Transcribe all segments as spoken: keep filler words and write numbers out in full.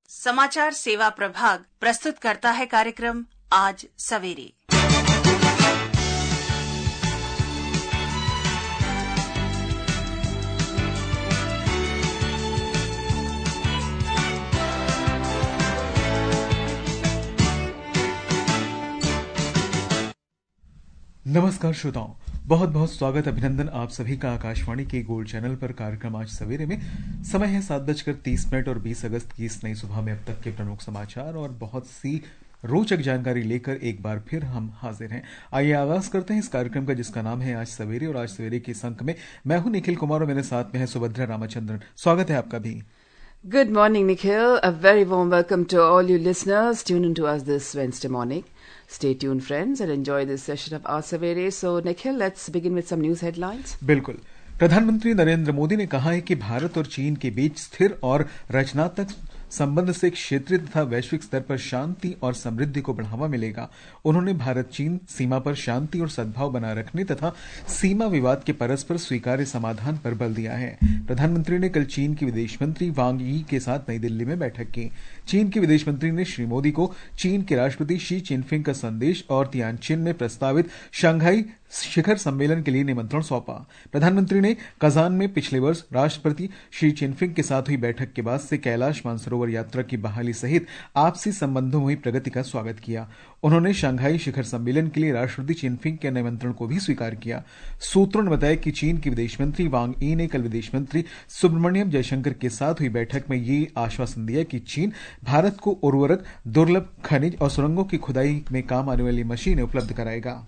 समाचार सेवा प्रभाग प्रस्तुत करता है कार्यक्रम आज सवेरे। नमस्कार श्रोताओं, बहुत बहुत स्वागत अभिनंदन आप सभी का आकाशवाणी के गोल्ड चैनल पर कार्यक्रम आज सवेरे में। समय है सात बजकर तीस मिनट और बीस अगस्त की इस नई सुबह में अब तक के प्रमुख समाचार और बहुत सी रोचक जानकारी लेकर एक बार फिर हम हाजिर हैं। आइए आगाज करते हैं इस कार्यक्रम का, जिसका नाम है आज सवेरे। और आज सवेरे के इस अंक में मैं हूं निखिल कुमार और मेरे साथ में है सुभद्रा रामचंद्रन। स्वागत है आपका भी। Good morning, Nikhil. A very warm welcome to all you listeners. Tune in to us this Wednesday morning. Stay tuned, friends, and enjoy this session of Aaj Savere. So, Nikhil, let's begin with some news headlines. बिल्कुल। प्रधानमंत्री नरेंद्र मोदी ने कहा है कि भारत और चीन के बीच स्थिर और रचनात्मक संबंध से क्षेत्रीय तथा वैश्विक स्तर पर शांति और समृद्धि को बढ़ावा मिलेगा। उन्होंने भारत चीन सीमा पर शांति और सद्भाव बनाए रखने तथा सीमा विवाद के परस्पर स्वीकार्य समाधान पर बल दिया है। प्रधानमंत्री ने कल चीन की विदेश मंत्री वांग यी के साथ नई दिल्ली में बैठक की। चीन के विदेश मंत्री ने श्री मोदी को चीन के राष्ट्रपति शी चिनफिंग का संदेश और तियानजिन में प्रस्तावित शंघाई शिखर सम्मेलन के लिए निमंत्रण सौंपा। प्रधानमंत्री ने कजान में पिछले वर्ष राष्ट्रपति शी चिनफिंग के साथ हुई बैठक के बाद से कैलाश मानसरोवर यात्रा की बहाली सहित आपसी संबंधों में हुई प्रगति का स्वागत किया। उन्होंने शंघाई शिखर सम्मेलन के लिए राष्ट्रपति चिनफिंग के निमंत्रण को भी स्वीकार किया। सूत्रों ने बताया कि चीन के विदेश मंत्री वांग यी ने कल विदेश मंत्री सुब्रमण्यम जयशंकर के साथ हुई बैठक में ये आश्वासन दिया कि चीन भारत को उर्वरक, दुर्लभ खनिज और सुरंगों की खुदाई में काम आने वाली मशीनें उपलब्ध कराएगा।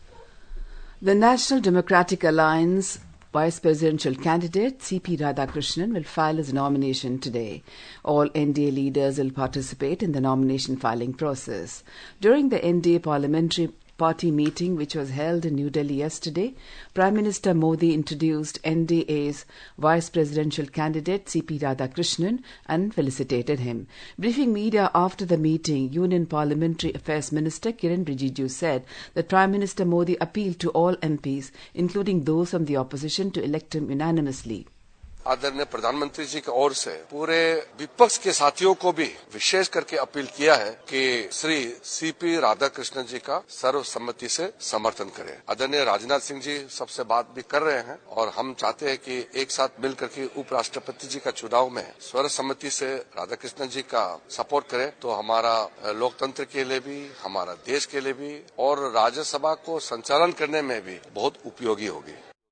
The National Democratic Alliance Vice Presidential candidate C P Radhakrishnan will file his nomination today. All N D A leaders will participate in the nomination filing process. During the N D A parliamentary party meeting, which was held in New Delhi yesterday, Prime Minister Modi introduced N D A's Vice Presidential candidate C P Radhakrishnan and felicitated him. Briefing media after the meeting, Union Parliamentary Affairs Minister Kiran Rijiju said that Prime Minister Modi appealed to all M Ps, including those from the opposition, to elect him unanimously. आदरणीय प्रधानमंत्री जी की ओर से पूरे विपक्ष के साथियों को भी विशेष करके अपील किया है कि श्री सीपी राधाकृष्णन जी का सर्वसम्मति से समर्थन करें। आदरणीय राजनाथ सिंह जी सबसे बात भी कर रहे हैं और हम चाहते हैं कि एक साथ मिलकर के उपराष्ट्रपति जी का चुनाव में सर्वसम्मति से राधाकृष्णन जी का सपोर्ट करें तो हमारा लोकतंत्र के लिए भी, हमारा देश के लिए भी और राज्यसभा को संचालन करने में भी बहुत उपयोगी होगी।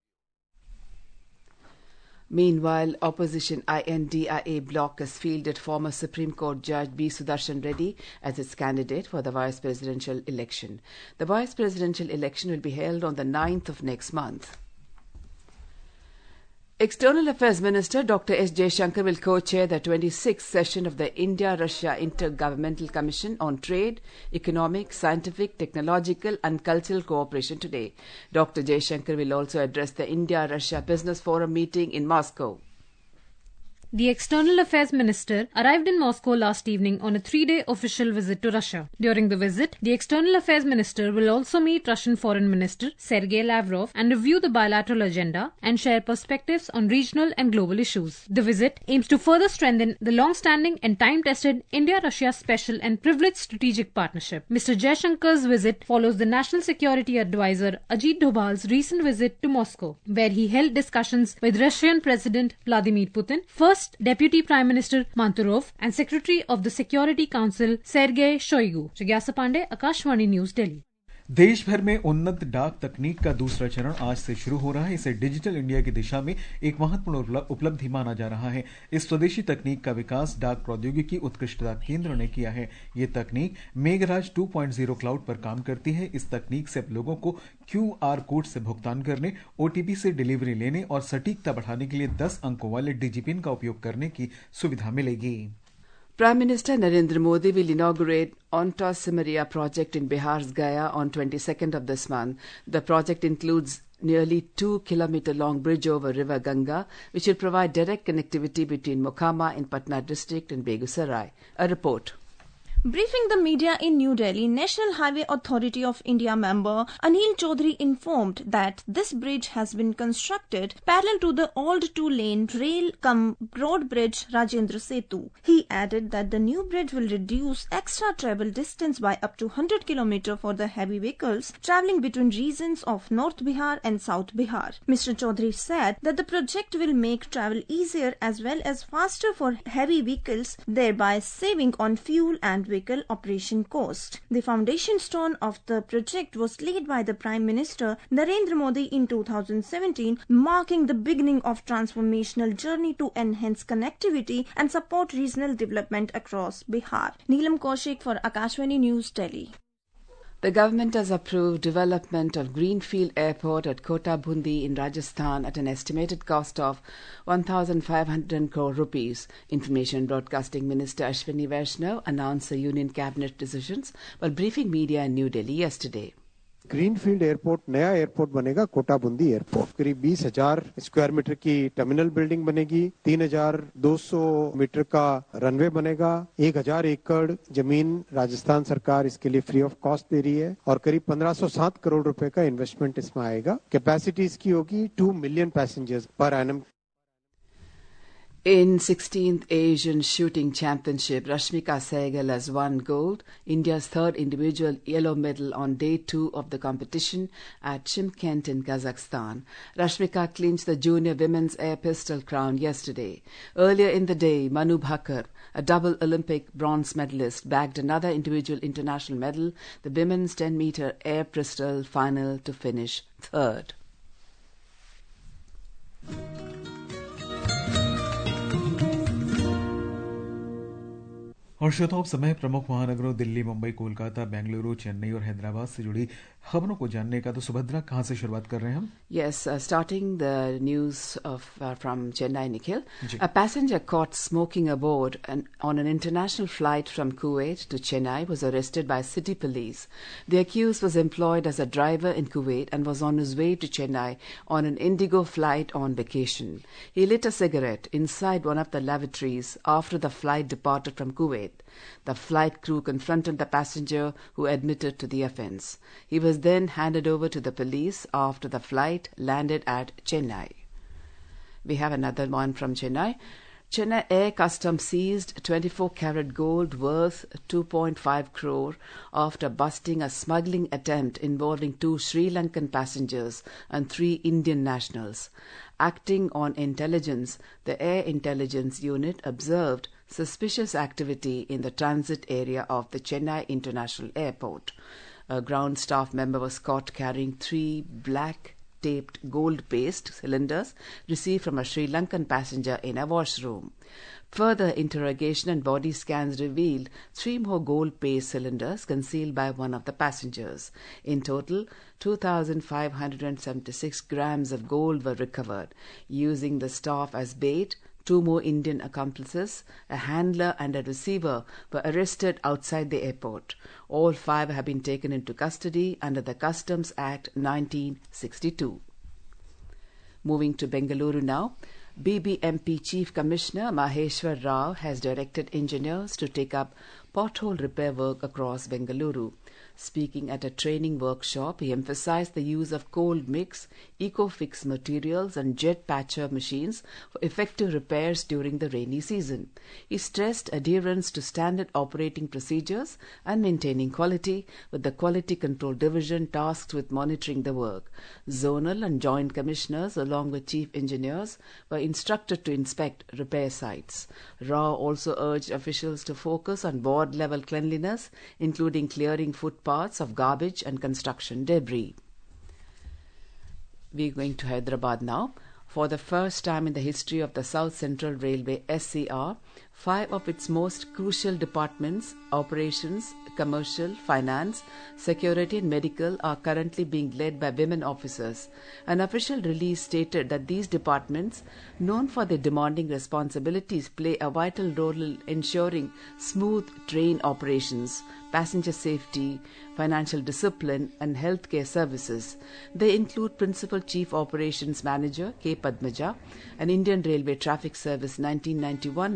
Meanwhile, opposition I N D I A bloc has fielded former Supreme Court Judge B. Sudarshan Reddy as its candidate for the vice presidential election. The vice presidential election will be held on the ninth of next month. External Affairs Minister Doctor S. Jaishankar will co-chair the twenty-sixth session of the India-Russia Intergovernmental Commission on Trade, Economic, Scientific, Technological and Cultural Cooperation today. Doctor Jaishankar will also address the India-Russia Business Forum meeting in Moscow. The External Affairs Minister arrived in Moscow last evening on a three-day official visit to Russia. During the visit, the External Affairs Minister will also meet Russian Foreign Minister Sergei Lavrov and review the bilateral agenda and share perspectives on regional and global issues. The visit aims to further strengthen the long-standing and time-tested India-Russia Special and Privileged Strategic Partnership. Mister Jaishankar's visit follows the National Security Advisor Ajit Doval's recent visit to Moscow, where he held discussions with Russian President Vladimir Putin, First Deputy Prime Minister Manturov and Secretary of the Security Council Sergei Shoigu. जिज्ञासा Pandey, Akashvani news, Delhi. देश भर में उन्नत डाक तकनीक का दूसरा चरण आज से शुरू हो रहा है। इसे डिजिटल इंडिया की दिशा में एक महत्वपूर्ण उपलब्धि माना जा रहा है। इस स्वदेशी तकनीक का विकास डाक प्रौद्योगिकी उत्कृष्टता केंद्र ने किया है। ये तकनीक Meghraj two point zero cloud पर काम करती है। इस तकनीक से अब लोगों को क्यू आर कोड से भुगतान करने, ओटीपी से डिलीवरी लेने और सटीकता बढ़ाने के लिए दस अंकों वाले डिजिपिन का उपयोग करने की सुविधा मिलेगी। Prime Minister Narendra Modi will inaugurate Onta Simaria project in Bihar's Gaya on twenty-second of this month. The project includes nearly two kilometer long bridge over river Ganga, which will provide direct connectivity between Mokhama in Patna district and Begusarai. A report. Briefing the media in New Delhi, National Highway Authority of India member Anil Chaudhary informed that this bridge has been constructed parallel to the old two-lane rail-cum-road bridge Rajendra Setu. He added that the new bridge will reduce extra travel distance by up to one hundred kilometers for the heavy vehicles travelling between regions of North Bihar and South Bihar. Mister Chaudhary said that the project will make travel easier as well as faster for heavy vehicles, thereby saving on fuel and vehicle operation cost. The foundation stone of the project was laid by the Prime Minister Narendra Modi in two thousand seventeen, marking the beginning of transformational journey to enhance connectivity and support regional development across Bihar. Neelam Kaushik for Akashvani News, Delhi. The government has approved development of Greenfield Airport at Kota Bundi in Rajasthan at an estimated cost of one thousand five hundred crore rupees. Information Broadcasting Minister Ashwini Vaishnaw announced the Union Cabinet decisions while briefing media in New Delhi yesterday. Greenfield airport नया airport बनेगा Kota Bundi airport करीब बीस हजार square metre की terminal building बनेगी तीन हजार दो सौ मीटर का रनवे बनेगा एक हजार एकड़ जमीन राजस्थान सरकार इसके लिए फ्री ऑफ कॉस्ट दे रही है और करीब पंद्रह सौ सात करोड़ रुपए का इन्वेस्टमेंट इसमें आएगा कैपेसिटी इसकी होगी two million passengers per annum. In sixteenth Asian Shooting Championship, Rashmika Sehgal has won gold, India's third individual yellow medal on day two of the competition at Chimkent in Kazakhstan. Rashmika clinched the junior women's air pistol crown yesterday. Earlier in the day, Manu Bhaker, a double Olympic bronze medalist, bagged another individual international medal, the women's ten meter air pistol final, to finish third. और श्रोताओं, समय प्रमुख महानगरों दिल्ली, मुंबई, कोलकाता, बेंगलुरु, चेन्नई और हैदराबाद से जुड़ी खबरों को जानने का। तो सुभद्रा, कहाँ से शुरुआत कर रहे हैं हम? Yes, uh, starting the news of uh, from Chennai, Nikhil. A passenger caught smoking aboard an, on an international flight from Kuwait to Chennai was arrested by city police. The accused was employed as a driver in Kuwait and was on his way to Chennai on an Indigo flight on vacation. He lit a cigarette inside one of the lavatories after the flight departed from Kuwait. The flight crew confronted the passenger, who admitted to the offence. He was then handed over to the police after the flight landed at Chennai. We have another one from Chennai. Chennai Air Customs seized twenty-four carat gold worth two point five crore after busting a smuggling attempt involving two Sri Lankan passengers and three Indian nationals. Acting on intelligence, the Air Intelligence Unit observed suspicious activity in the transit area of the Chennai International Airport. A ground staff member was caught carrying three black taped gold paste cylinders received from a Sri Lankan passenger in a washroom. Further interrogation and body scans revealed three more gold paste cylinders concealed by one of the passengers. In total, two thousand five hundred seventy-six grams of gold were recovered. Using the staff as bait, two more Indian accomplices, a handler and a receiver, were arrested outside the airport. All five have been taken into custody under the Customs Act nineteen sixty-two. Moving to Bengaluru now. B B M P Chief Commissioner Maheshwar Rao has directed engineers to take up pothole repair work across Bengaluru. Speaking at a training workshop, he emphasized the use of cold mix, eco-fix materials and jet patcher machines for effective repairs during the rainy season. He stressed adherence to standard operating procedures and maintaining quality, with the Quality Control Division tasked with monitoring the work. Zonal and joint commissioners, along with chief engineers, were instructed to inspect repair sites. Rao also urged officials to focus on ward-level cleanliness, including clearing footpaths of garbage and construction debris. We're going to Hyderabad now. For the first time in the history of the South Central Railway S C R, five of its most crucial departments, operations, commercial, finance, security and medical, are currently being led by women officers. An official release stated that these departments, known for their demanding responsibilities, play a vital role in ensuring smooth train operations, passenger safety, financial discipline and healthcare services. They include Principal Chief Operations Manager K. Padmaja, an Indian Railway Traffic Service nineteen ninety-one batch officer,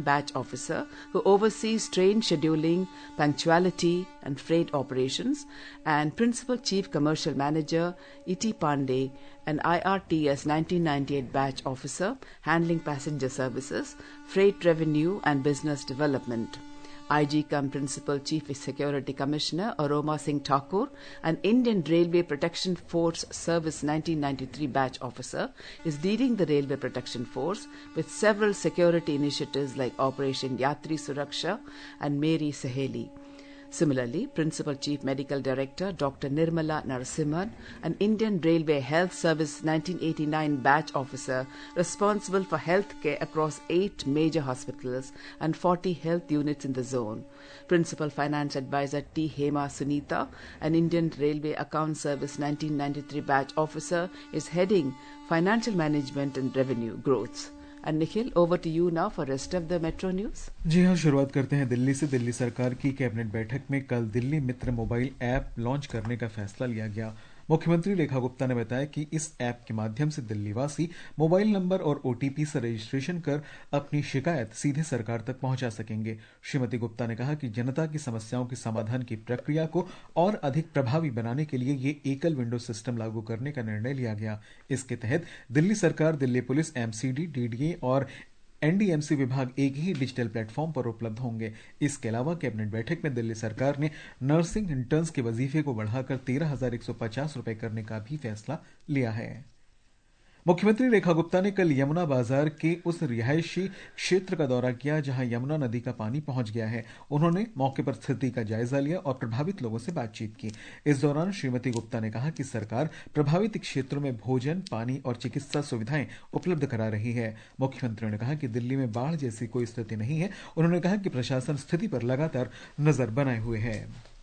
officer who oversees train scheduling, punctuality and freight operations, and Principal Chief Commercial Manager E T Pandey, an I R T S nineteen ninety-eight batch officer handling passenger services, freight revenue and business development. I G cum Principal Chief Security Commissioner Aroma Singh Thakur, an Indian Railway Protection Force Service nineteen ninety-three batch officer, is leading the Railway Protection Force with several security initiatives like Operation Yatri Suraksha and Meri Saheli. Similarly, Principal Chief Medical Director Doctor Nirmala Narasimhan, an Indian Railway Health Service nineteen eighty-nine batch officer responsible for healthcare across eight major hospitals and forty health units in the zone. Principal Finance Advisor T. Hema Sunita, an Indian Railway Account Service nineteen ninety-three batch officer, is heading Financial Management and Revenue Growth. And Nikhil, over to you now for rest of the Metro News. जी हाँ, शुरुआत करते हैं दिल्ली से। दिल्ली सरकार की cabinet बैठक में कल Delhi Mitra mobile app launch करने का फैसला लिया गया। मुख्यमंत्री रेखा गुप्ता ने बताया कि इस ऐप के माध्यम से दिल्ली वासी मोबाइल नंबर और ओटीपी से रजिस्ट्रेशन कर अपनी शिकायत सीधे सरकार तक पहुंचा सकेंगे। श्रीमती गुप्ता ने कहा कि जनता की समस्याओं के समाधान की प्रक्रिया को और अधिक प्रभावी बनाने के लिए ये एकल विंडो सिस्टम लागू करने का निर्णय लिया गया। इसके तहत दिल्ली सरकार, दिल्ली पुलिस, एमसीडी, डीडीए और एनडीएमसी विभाग एक ही डिजिटल प्लेटफॉर्म पर उपलब्ध होंगे। इसके अलावा कैबिनेट बैठक में दिल्ली सरकार ने नर्सिंग इंटर्न्स के वजीफे को बढ़ाकर तेरह हजार एक सौ पचास रुपए करने का भी फैसला लिया है। मुख्यमंत्री रेखा गुप्ता ने कल यमुना बाजार के उस रिहायशी क्षेत्र का दौरा किया जहां यमुना नदी का पानी पहुंच गया है। उन्होंने मौके पर स्थिति का जायजा लिया और प्रभावित लोगों से बातचीत की। इस दौरान श्रीमती गुप्ता ने कहा कि सरकार प्रभावित क्षेत्रों में भोजन, पानी और चिकित्सा सुविधाएं उपलब्ध करा रही है। मुख्यमंत्री ने कहा कि दिल्ली में बाढ़ जैसी कोई स्थिति नहीं है। उन्होंने कहा कि प्रशासन स्थिति पर लगातार नजर बनाए हुए है।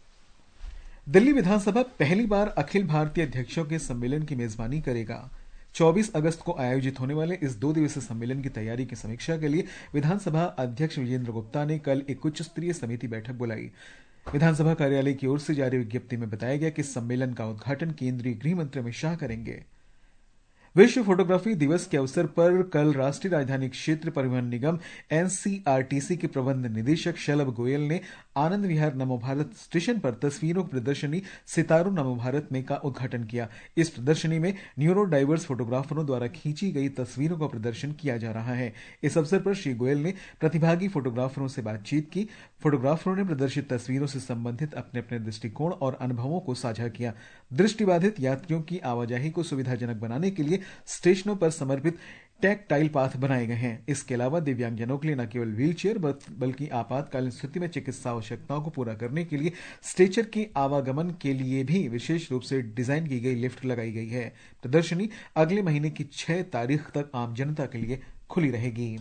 दिल्ली विधानसभा पहली बार अखिल भारतीय अध्यक्षों के सम्मेलन की मेजबानी करेगा। चौबीस अगस्त को आयोजित होने वाले इस दो दिवसीय सम्मेलन की तैयारी की समीक्षा के लिए विधानसभा अध्यक्ष विजेंद्र गुप्ता ने कल एक उच्च स्तरीय समिति बैठक बुलाई। विधानसभा कार्यालय की ओर से जारी विज्ञप्ति में बताया गया कि सम्मेलन का उद्घाटन केंद्रीय गृह मंत्री अमित शाह करेंगे। विश्व फोटोग्राफी दिवस के अवसर पर कल राष्ट्रीय राजधानी क्षेत्र परिवहन निगम एनसीआरटीसी के प्रबंध निदेशक शलभ गोयल ने आनंद विहार नमो भारत स्टेशन पर तस्वीरों की प्रदर्शनी सितारों नमो भारत में का उद्घाटन किया। इस प्रदर्शनी में न्यूरो डाइवर्स फोटोग्राफरों द्वारा खींची गई तस्वीरों का प्रदर्शन किया जा रहा है। इस अवसर पर श्री गोयल ने प्रतिभागी फोटोग्राफरों से बातचीत की। फोटोग्राफरों ने प्रदर्शित तस्वीरों से संबंधित अपने अपने दृष्टिकोण और अनुभवों को साझा किया। दृष्टिबाधित यात्रियों की आवाजाही को सुविधाजनक बनाने के लिए स्टेशनों पर समर्पित टैक्टाइल पाथ बनाए गए हैं। इसके अलावा दिव्यांगजनों के लिए न केवल व्हील चेयर बल्कि आपातकालीन स्थिति में चिकित्सा आवश्यकताओं को पूरा करने के लिए स्ट्रेचर के आवागमन के लिए भी विशेष रूप से डिजाइन की गई लिफ्ट लगाई गई है। प्रदर्शनी अगले महीने की छह तारीख तक आम जनता के लिए खुली रहेगी।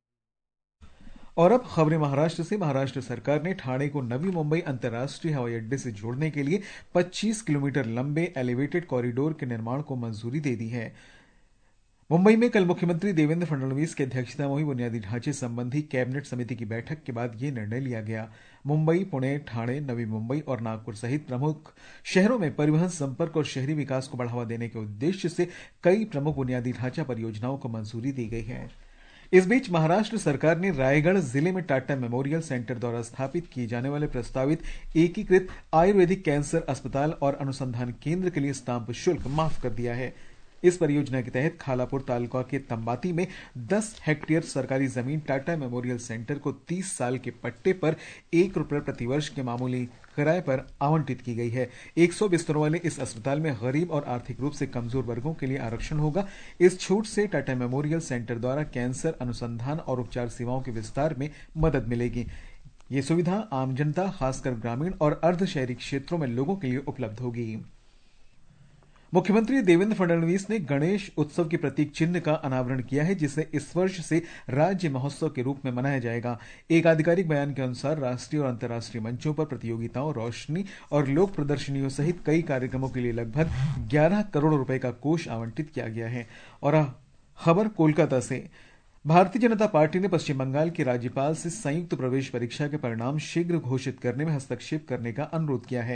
और अब खबरें महाराष्ट्र से। महाराष्ट्र सरकार ने ठाणे को नवी मुंबई अंतर्राष्ट्रीय हवाई अड्डे से जोड़ने के लिए पच्चीस किलोमीटर लंबे एलिवेटेड कॉरिडोर के निर्माण को मंजूरी दे दी है। मुंबई में कल मुख्यमंत्री देवेंद्र फडणवीस की अध्यक्षता में हुई बुनियादी ढांचे संबंधी कैबिनेट समिति की बैठक के बाद यह निर्णय लिया गया। मुंबई, पुणे, ठाणे, नवी मुंबई और नागपुर सहित प्रमुख शहरों में परिवहन संपर्क और शहरी विकास को बढ़ावा देने के उद्देश्य से कई प्रमुख बुनियादी ढांचा परियोजनाओं को मंजूरी दी गई है। इस बीच महाराष्ट्र सरकार ने रायगढ़ जिले में टाटा मेमोरियल सेंटर द्वारा स्थापित किए जाने वाले प्रस्तावित एकीकृत आयुर्वेदिक कैंसर अस्पताल और अनुसंधान केंद्र के लिए स्टाम्प शुल्क माफ कर दिया है। इस परियोजना के तहत खालापुर तालुका के तंबाती में दस हेक्टेयर सरकारी जमीन टाटा मेमोरियल सेंटर को तीस साल के पट्टे पर एक रुपये प्रतिवर्ष के मामूली किराए पर आवंटित की गई है। सौ बिस्तरों वाले इस अस्पताल में गरीब और आर्थिक रूप से कमजोर वर्गों के लिए आरक्षण होगा। इस छूट से टाटा मेमोरियल सेंटर द्वारा कैंसर अनुसंधान और उपचार सेवाओं के विस्तार में मदद मिलेगी। ये सुविधा आम जनता, खासकर ग्रामीण और अर्ध शहरी क्षेत्रों में लोगों के लिए उपलब्ध होगी। मुख्यमंत्री देवेंद्र फडणवीस ने गणेश उत्सव के प्रतीक चिन्ह का अनावरण किया है, जिसे इस वर्ष से राज्य महोत्सव के रूप में मनाया जाएगा। एक आधिकारिक बयान के अनुसार राष्ट्रीय और अंतर्राष्ट्रीय मंचों पर प्रतियोगिताओं, रोशनी और लोक प्रदर्शनियों सहित कई कार्यक्रमों के लिए लगभग ग्यारह करोड़ रुपए का कोष आवंटित किया गया है। और खबर कोलकाता से। भारतीय जनता पार्टी ने पश्चिम बंगाल के राज्यपाल से संयुक्त प्रवेश परीक्षा के परिणाम शीघ्र घोषित करने में हस्तक्षेप करने का अनुरोध किया है।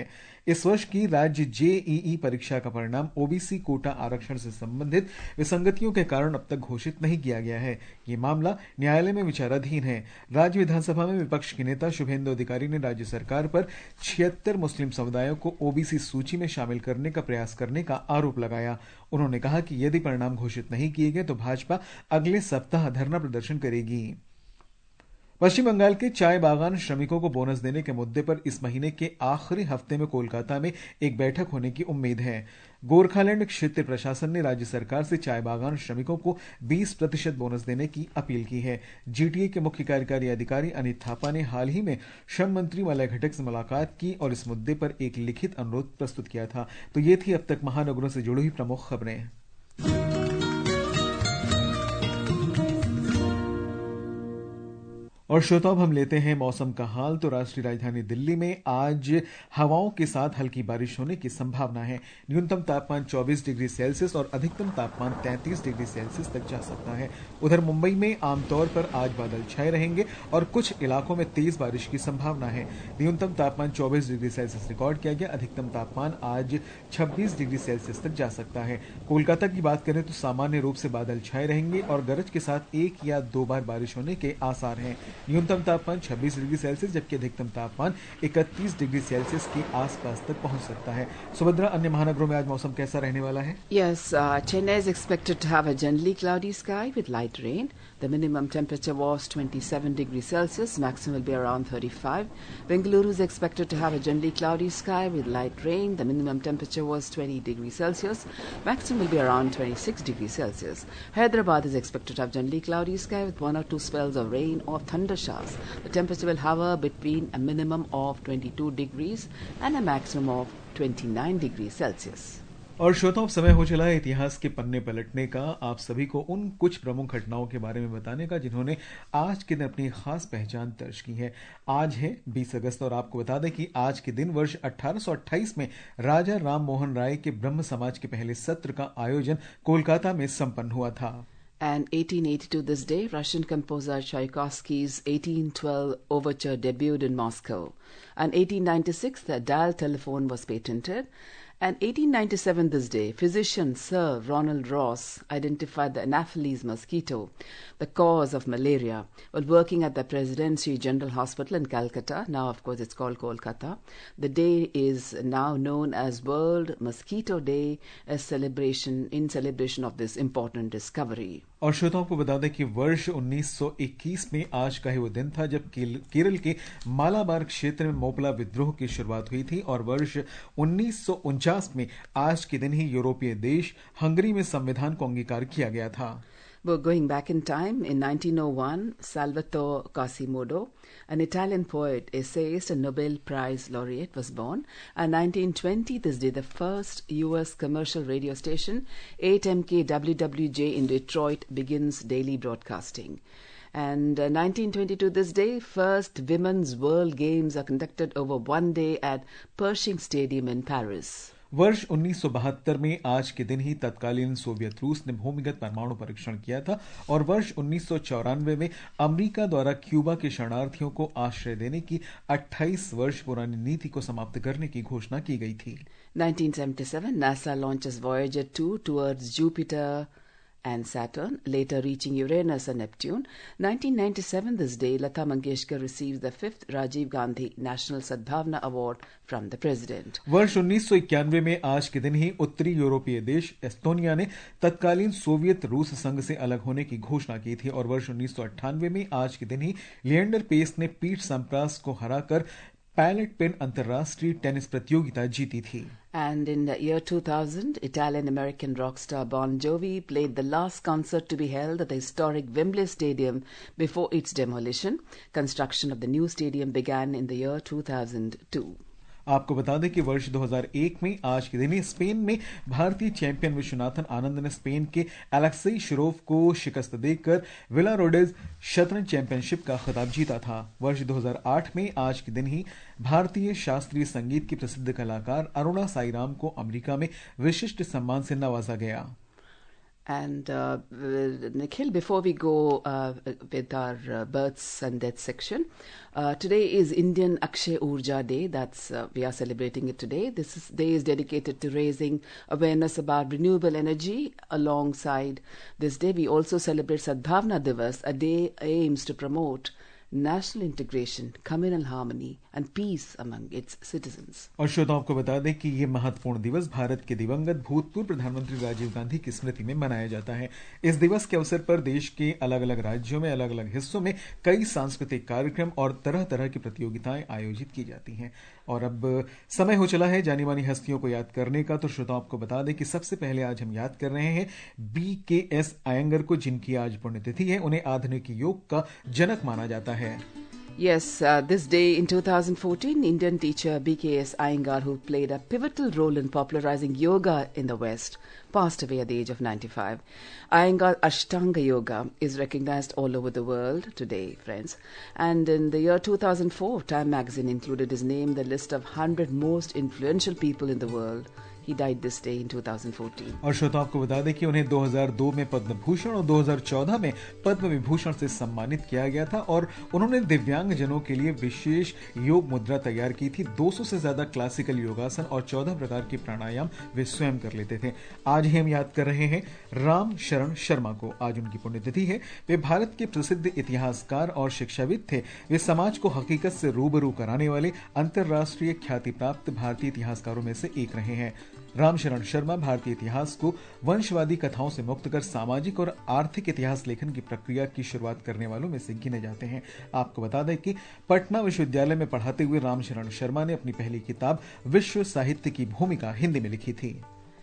इस वर्ष की राज्य जेईई परीक्षा का परिणाम ओबीसी कोटा आरक्षण से संबंधित विसंगतियों के कारण अब तक घोषित नहीं किया गया है। ये मामला न्यायालय में विचाराधीन है। राज्य विधानसभा में विपक्ष के नेता शुभेंदु अधिकारी ने राज्य सरकार पर छिहत्तर मुस्लिम समुदायों को ओबीसी सूची में शामिल करने का प्रयास करने का आरोप लगाया। उन्होंने कहा कि यदि परिणाम घोषित नहीं किए गए तो भाजपा अगले सप्ताह धरना प्रदर्शन करेगी। पश्चिम बंगाल के चाय बागान श्रमिकों को बोनस देने के मुद्दे पर इस महीने के आखिरी हफ्ते में कोलकाता में एक बैठक होने की उम्मीद है। गोरखालैंड क्षेत्र प्रशासन ने राज्य सरकार से चाय बागान श्रमिकों को बीस प्रतिशत बोनस देने की अपील की है। जीटीए के मुख्य कार्यकारी अधिकारी अनित थापा ने हाल ही में श्रम मंत्री मलय घटक से मुलाकात की और इस मुद्दे पर एक लिखित अनुरोध प्रस्तुत किया था। तो ये थी अब तक महानगरों से जुड़ी हुई प्रमुख खबरें। और श्रोताओं, हम लेते हैं मौसम का हाल। तो राष्ट्रीय राजधानी दिल्ली में आज हवाओं के साथ हल्की बारिश होने की संभावना है। न्यूनतम तापमान चौबीस डिग्री सेल्सियस और अधिकतम तापमान तैंतीस डिग्री सेल्सियस तक जा सकता है। उधर मुंबई में आमतौर पर आज बादल छाए रहेंगे और कुछ इलाकों में तेज बारिश की संभावना है। न्यूनतम तापमान चौबीस डिग्री सेल्सियस रिकॉर्ड किया गया। अधिकतम तापमान आज छब्बीस डिग्री सेल्सियस तक जा सकता है। कोलकाता की बात करें तो सामान्य रूप से बादल छाए रहेंगे और गरज के साथ एक या दो बार बारिश होने के आसार हैं। न्यूनतम तापमान छब्बीस डिग्री सेल्सियस जबकि अधिकतम तापमान इकतीस डिग्री सेल्सियस के आसपास तक पहुंच सकता है। सुभद्रा, अन्य महानगरों में आज मौसम कैसा रहने वाला है? Yes, uh, Chennai is expected to have a generally cloudy sky with light rain. The minimum temperature was twenty-seven degrees Celsius, maximum will be around thirty-five. Bengaluru is expected to have a generally cloudy sky with light rain. The minimum temperature was twenty degrees Celsius, maximum will be around twenty-six degrees Celsius. Hyderabad is expected to have generally cloudy sky with one or two spells of rain or thunder showers. The temperature will hover between a minimum of twenty-two degrees and a maximum of twenty-nine degrees Celsius. और श्रोताओं, समय हो चला है इतिहास के पन्ने पलटने का, आप सभी को उन कुछ प्रमुख घटनाओं के बारे में बताने का जिन्होंने आज के दिन अपनी खास पहचान दर्ज की है। आज है बीस अगस्त और आपको बता दें कि आज के दिन वर्ष अठारह सौ अट्ठाईस में राजा राम मोहन राय के ब्रह्म समाज के पहले सत्र का आयोजन कोलकाता में संपन्न हुआ था। And eighteen eighty-two this day, Russian composer Tchaikovsky's eighteen twelve overture debuted in Moscow. And eighteen ninety-six, the dial telephone was patented. And eighteen ninety-seven this day, physician Sir Ronald Ross identified the Anopheles mosquito, the cause of malaria, while working at the Presidency General Hospital in Calcutta. Now, of course, it's called Kolkata. The day is now known as World Mosquito Day, a celebration in celebration of this important discovery. और श्रोताओं को बता दें कि वर्ष उन्नीस सौ इक्कीस में आज का ही वो दिन था जब केरल के मालाबार क्षेत्र में मोपला विद्रोह की शुरुआत हुई थी और वर्ष उन्नीस सौ उनचास में आज के दिन ही यूरोपीय देश हंगरी में संविधान को अंगीकार किया गया था। We're going back in time. In nineteen oh one, Salvatore Quasimodo, an Italian poet, essayist, and Nobel Prize laureate, was born. And nineteen twenty, this day, the first U S commercial radio station, eight M K W W J in Detroit, begins daily broadcasting. And uh, nineteen twenty-two, this day, first Women's World Games are conducted over one day at Pershing Stadium in Paris. वर्ष उन्नीस सौ बहत्तर में आज के दिन ही तत्कालीन Soviet रूस ने भूमिगत परमाणु परीक्षण किया था और वर्ष उन्नीस सौ चौरानवे में अमेरिका द्वारा क्यूबा के शरणार्थियों को आश्रय देने की अट्ठाईस वर्ष पुरानी नीति को समाप्त करने की घोषणा की गई थी। nineteen seventy-seven, NASA launches Voyager two towards Jupiter and Saturn, later reaching Uranus and Neptune. nineteen ninety-seven, this day, Lata Mangeshkar receives the fifth Rajiv Gandhi National Sadbhavna Award from the President. वर्ष उन्नीस सौ इक्यानवे में आज के दिन ही उत्तरी यूरोपीय देश एस्टोनिया ने तत्कालीन सोवियत रूस संघ से अलग होने की घोषणा की थी और वर्ष उन्नीस सौ अट्ठानवे में आज के दिन ही लिएंडर पेस ने पीट सैम्प्रास को हराकर पैलेट पेन अंतर्राष्ट्रीय टेनिस प्रतियोगिता जीती थी। And in the year two thousand, Italian-American rock star Bon Jovi played the last concert to be held at the historic Wembley Stadium before its demolition. Construction of the new stadium began in the year two thousand two. आपको बता दें कि वर्ष दो हज़ार एक में आज के दिन ही स्पेन में भारतीय चैंपियन विश्वनाथन आनंद ने स्पेन के अलेक्सी शिरोव को शिकस्त देकर विलारोडेज शतरंज चैंपियनशिप का खिताब जीता था। वर्ष दो हज़ार आठ में आज के दिन ही भारतीय शास्त्रीय संगीत की प्रसिद्ध कलाकार अरुणा साईराम को अमेरिका में विशिष्ट सम्मान से नवाजा गया। And uh, Nikhil, before we go uh, with our uh, births and deaths section, uh, today is Indian Akshay Urja Day. That's uh, we are celebrating it today. This is, day is dedicated to raising awareness about renewable energy. Alongside this day, we also celebrate Sadbhavna Divas, a day aims to promote national integration, communal harmony and peace among its citizens. और श्रोताओं को बता दें कि ये महत्वपूर्ण दिवस भारत के दिवंगत भूतपूर्व प्रधानमंत्री राजीव गांधी की स्मृति में मनाया जाता है। इस दिवस के अवसर पर देश के अलग अलग राज्यों में अलग अलग हिस्सों में कई सांस्कृतिक कार्यक्रम और तरह तरह की प्रतियोगिताएं आयोजित की जाती हैं। और अब समय हो चला है जानी मानी हस्तियों को याद करने का। तो श्रोताओं को बता दें कि सबसे पहले आज हम याद कर रहे हैं बी के एस अयंगर को, जिनकी आज पुण्यतिथि है। उन्हें आधुनिक योग का जनक माना जाता है। Yes, uh, this day in two thousand fourteen, Indian teacher B K S Iyengar, who played a pivotal role in popularizing yoga in the West, passed away at the age of ninety-five. Iyengar Ashtanga Yoga is recognized all over the world today, friends. And in the year two thousand four, Time magazine included his name in the list of one hundred most influential people in the world. He died this day in two thousand fourteen. और श्रोताओं को बता दें कि उन्हें दो हज़ार दो में पद्म भूषण और दो हज़ार चौदह में पद्म विभूषण से सम्मानित किया गया था। और उन्होंने दिव्यांग जनों के लिए विशेष योग मुद्रा तैयार की थी। दो सौ से ज्यादा क्लासिकल योगासन और चौदह प्रकार के प्राणायाम वे स्वयं कर लेते थे। आज ही हम याद कर रहे हैं राम शरण शर्मा को। आज उनकी पुण्यतिथि है। वे भारत के प्रसिद्ध इतिहासकार और शिक्षाविद थे। वे समाज को हकीकत से रूबरू कराने वाले अंतर्राष्ट्रीय ख्याति प्राप्त भारतीय इतिहासकारों में से एक रहे हैं। रामशरण शर्मा भारतीय इतिहास को वंशवादी कथाओं से मुक्त कर सामाजिक और आर्थिक इतिहास लेखन की प्रक्रिया की शुरुआत करने वालों में से गिने जाते हैं। आपको बता दें कि पटना विश्वविद्यालय में पढ़ाते हुए रामशरण शर्मा ने अपनी पहली किताब विश्व साहित्य की भूमिका हिंदी में लिखी थी।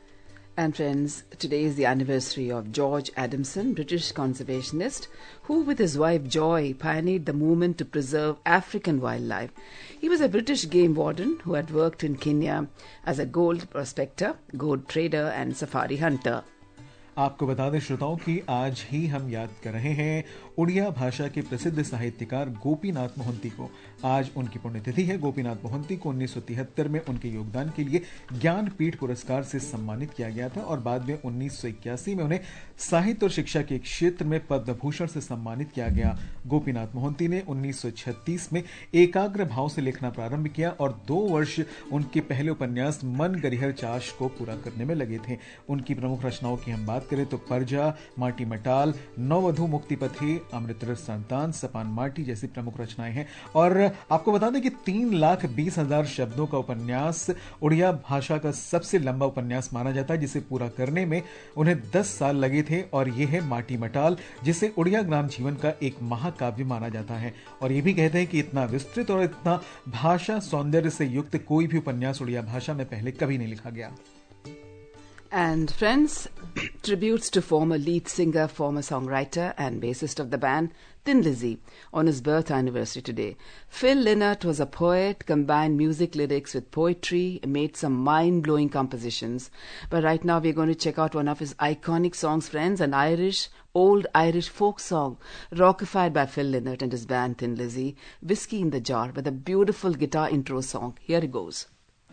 And friends, today is the anniversary of George Adamson, British conservationist, who with his wife Joy pioneered the movement to preserve African wildlife. He was a British game warden who had worked in Kenya as a gold prospector, gold trader and safari hunter. आपको बता दें श्रोताओं कि आज ही हम याद कर रहे हैं उड़िया भाषा के प्रसिद्ध साहित्यकार गोपीनाथ मोहंती को। आज उनकी पुण्यतिथि है। गोपीनाथ मोहंती को उन्नीस सौ तिहत्तर में उनके योगदान के लिए ज्ञानपीठ पुरस्कार से सम्मानित किया गया था और बाद में उन्नीस सौ इक्यासी में उन्हें साहित्य और शिक्षा के क्षेत्र में पद्म भूषण से सम्मानित किया गया। गोपीनाथ मोहंती ने उन्नीस सौ छत्तीस में एकाग्र भाव से लिखना प्रारंभ किया और दो वर्ष उनके पहले उपन्यास मन गरिहर चाश को पूरा करने में लगे थे। उनकी प्रमुख रचनाओं की हम बात करें तो परजा, माटी मटाल, नववधु मुक्तिपथी, अमृतरस संतान, सपान माटी जैसी प्रमुख रचनाएं हैं। और आपको बता दें कि तीन लाख बीस हजार शब्दों का उपन्यास उड़िया भाषा का सबसे लंबा उपन्यास माना जाता है, जिसे पूरा करने में उन्हें दस साल लगे थे। और यह है माटी मटाल, जिसे उड़िया ग्राम जीवन का एक महाकाव्य माना जाता है। और ये भी कहते हैं कि इतना विस्तृत और इतना भाषा सौंदर्य से युक्त कोई भी उपन्यास उड़िया भाषा में पहले कभी नहीं लिखा गया। And friends, tributes to former lead singer, former songwriter and bassist of the band, Thin Lizzy, on his birth anniversary today. Phil Lynott was a poet, combined music lyrics with poetry, made some mind-blowing compositions. But right now we're going to check out one of his iconic songs, friends, an Irish, old Irish folk song, rockified by Phil Lynott and his band Thin Lizzy, Whiskey in the Jar, with a beautiful guitar intro song. Here it goes.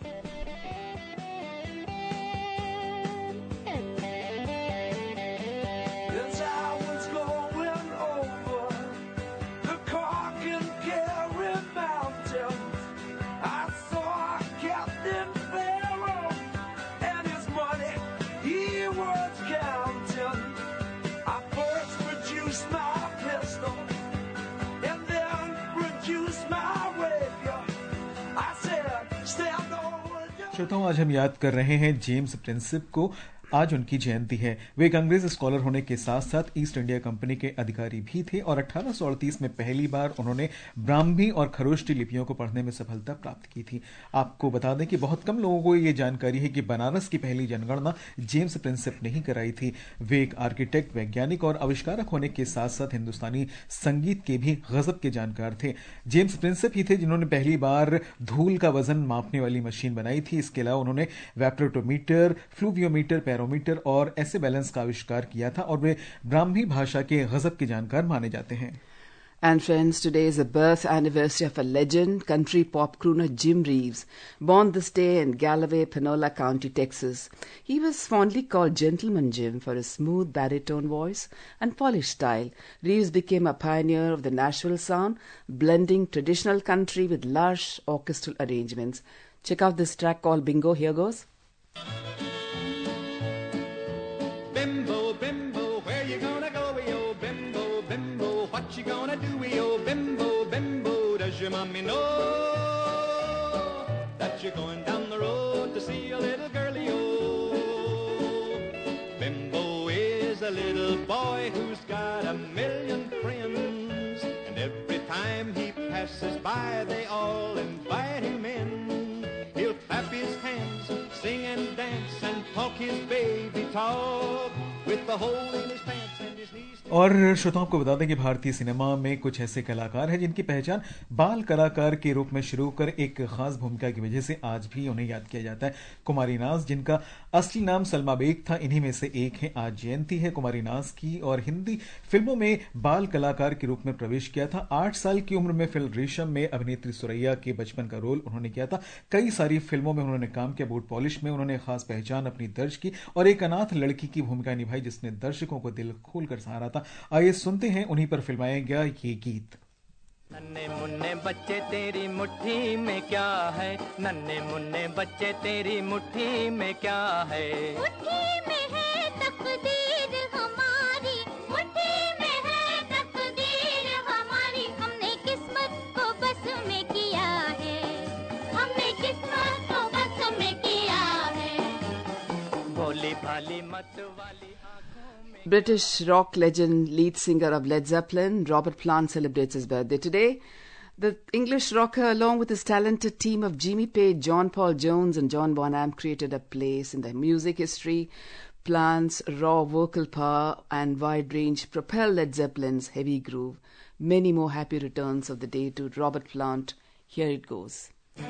श्रोताओं, आज हम याद कर रहे हैं James Prinsep को। आज उनकी जयंती है। वे एक अंग्रेज स्कॉलर होने के साथ साथ ईस्ट इंडिया कंपनी के अधिकारी भी थे और अठारह सौ अड़तीस में पहली बार उन्होंने ब्राह्मी और खरोष्टी लिपियों को पढ़ने में सफलता प्राप्त की थी। आपको बता दें कि बहुत कम लोगों को ये जानकारी है कि बनारस की पहली जनगणना जेम्स प्रिंसिप ने ही कराई थी। वे एक आर्किटेक्ट, वैज्ञानिक और आविष्कारक होने के साथ साथ हिंदुस्तानी संगीत के भी गजब के जानकार थे। जेम्स प्रिंसिप ही थे जिन्होंने पहली बार धूल का वजन मापने वाली मशीन बनाई थी। इसके अलावा उन्होंने वैप्रोटोमीटर, फ्लूवियोमीटर, मीटर और ऐसे बैलेंस का आविष्कार किया था और वे ब्राह्मी भाषा के गजब के जानकार माने जाते हैं। And friends, today is the birth anniversary of a legend, country pop crooner Jim Reeves, born this day in Galloway, Panola County, Texas. He was fondly called Gentleman Jim for his smooth baritone voice and polished style. Reeves became a pioneer of the Nashville sound, blending traditional country with lush orchestral arrangements. Check out this track called Bingo. Here goes. Bimbo, bimbo, where you gonna go, yo? Bimbo, bimbo, what you gonna do, yo? Bimbo, bimbo, does your mommy know that you're going down the road to see a little girlie, yo? Bimbo is a little boy who's got a million friends, and every time he passes by, they all invite him in. He'll clap his hands, sing and dance, and talk his baby talk with the hole in his pants and his knees. और श्रोताओं को बता दें कि भारतीय cinema में कुछ ऐसे कलाकार हैं जिनकी पहचान बाल कलाकार के रूप में शुरू कर एक खास भूमिका की वजह से आज भी उन्हें याद किया जाता है। कुमारी नाज, जिनका असली नाम सलमा बेग था, इन्हीं में से एक है। आज जयंती है कुमारी नाज की, और हिंदी फिल्मों में बाल कलाकार के रूप में प्रवेश किया था। आठ साल की उम्र में फिल्म रेशम में अभिनेत्री सुरैया के बचपन का रोल उन्होंने किया था। कई सारी फिल्मों में उन्होंने काम किया। बूट पॉलिश में उन्होंने खास पहचान अपनी दर्ज की और एक अनाथ लड़की की भूमिका निभाई जिसने दर्शकों को दिल खोलकर सहारा था। आइए सुनते हैं उन्हीं पर फिल्माया गया ये गीत। नन्हे मुन्ने बच्चे तेरी मुट्ठी में क्या है, नन्हे मुन्ने बच्चे तेरी मुट्ठी में क्या है, मुट्ठी में है तकदीर हमारी, मुट्ठी में है तकदीर हमारी, हमने किस्मत को बस में किया है, हमने किस्मत को बस में किया है, भोली भाली मत वाली। British rock legend, lead singer of Led Zeppelin, Robert Plant celebrates his birthday today. The English rocker, along with his talented team of Jimmy Page, John Paul Jones and John Bonham, created a place in the music history. Plant's raw vocal power and wide range propelled Led Zeppelin's heavy groove. Many more happy returns of the day to Robert Plant. Here it goes.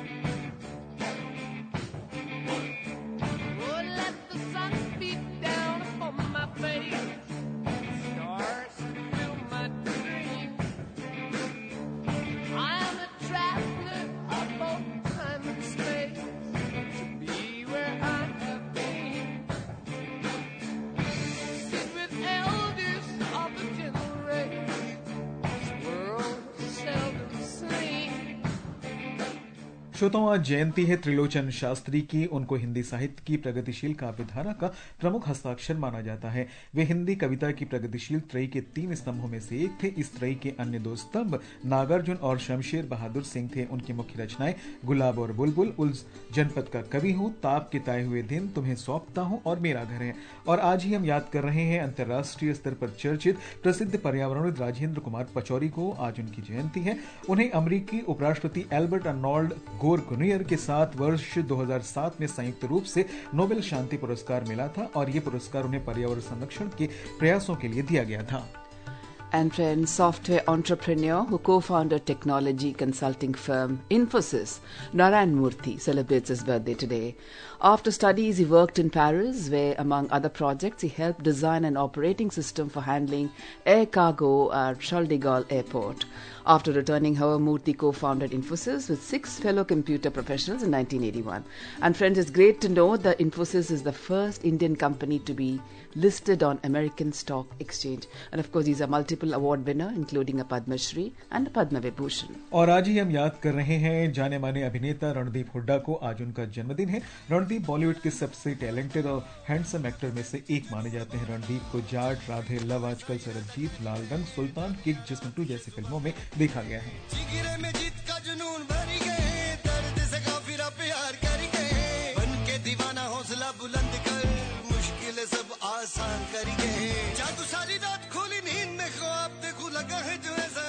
श्रोताओं, आज जयंती है त्रिलोचन शास्त्री की। उनको हिंदी साहित्य की प्रगतिशील काव्यधारा का प्रमुख हस्ताक्षर माना जाता है। वे हिंदी कविता की प्रगतिशील त्रयी के तीन स्तंभों में से एक थे। इस त्रयी के अन्य दो स्तंभ नागार्जुन और शमशेर बहादुर सिंह थे। उनकी मुख्य रचनाएं गुलाब और बुलबुल, उस जनपद का कवि हूँ, ताप के ताए हुए दिन, तुम्हें सौंपता हूँ और मेरा घर है। और आज ही हम याद कर रहे हैं अंतर्राष्ट्रीय स्तर पर चर्चित प्रसिद्ध पर्यावरणविद राजेंद्र कुमार पचौरी को। आज उनकी जयंती है। उन्हें अमेरिकी उपराष्ट्रपति एल्बर्ट अर्नोल्ड गोर गुनियर के साथ वर्ष दो हज़ार सात में संयुक्त रूप से नोबेल शांति पुरस्कार मिला था और ये पुरस्कार उन्हें पर्यावरण संरक्षण के प्रयासों के लिए दिया गया था। And friends, software entrepreneur who co-founded technology consulting firm Infosys, Narayan Murthy, celebrates his birthday today. After studies, he worked in Paris, where, among other projects, he helped design an operating system for handling air cargo at Charles de Gaulle Airport. After returning, however, Murthy co-founded Infosys with six fellow computer professionals in nineteen eighty-one. And friends, it's great to know that Infosys is the first Indian company to be listed on American Stock Exchange. And of course, he's a multiple award winner, including a Padma Shri and a Padma Vibhushan. और आज ही हम याद कर रहे हैं जाने माने अभिनेता रणदीप हुड्डा को। आज उनका जन्मदिन है। रणदीप बॉलीवुड के सबसे टैलेंटेड और हैंडसम एक्टर में से एक माने जाते हैं। रणदीप को जाट, राधे, लव आजकल, सरबजीत, लाल रंग, सुल्तान, किक, जिस्म टू जैसी फिल्मों में देखा गया है। जिगरे में जीत का जुनून भरी गए, दर्द से काफिरा प्यार कर गए, बन के दीवाना हौसला बुलंद कर, मुश्किलें सब आसान कर गए, जादू सारी रात खोली नींद में, ख्वाब देखो लगा है जो ऐसा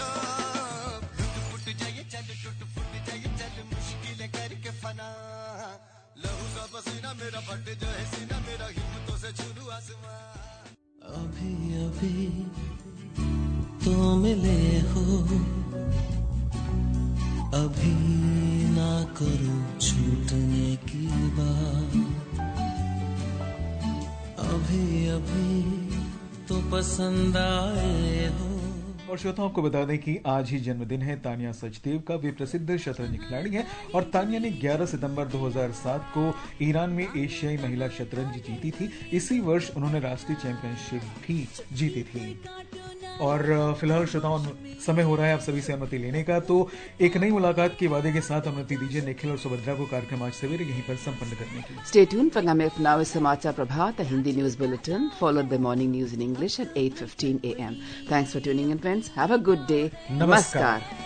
अभिशाप, टूट फुट जाए चल, टूट फुट जाए चल, मुश्किलें करके फना, लहू का पसीना मेरा फट जाए सीना मेरा, हिम्मतों से छू लूं आसमां। अभी अभी तो मिले हो, अभी ना करो छूटने की बात, अभी अभी तो पसंद आए हो। और श्रोताओं को बता दें कि आज ही जन्मदिन है तानिया सचदेव का। वे प्रसिद्ध शतरंज खिलाड़ी हैं और तानिया ने ग्यारह सितंबर दो हज़ार सात को ईरान में एशियाई महिला शतरंज जीती थी। इसी वर्ष उन्होंने राष्ट्रीय चैंपियनशिप भी जीती थी। और फिलहाल श्रोताओं, समय हो रहा है आप सभी से अनुमति लेने का, तो एक नई मुलाकात के वादे के साथ अनुमति दीजिए निखिल और सुभद्रा को कार्यक्रम आज सवेरे यहीं पर संपन्न करने की। Stay tuned for Game of Now समाचार प्रभात, a Hindi news bulletin followed by morning news in English at eight fifteen a m. Thanks for tuning in, friends. Have a good day. Namaskar.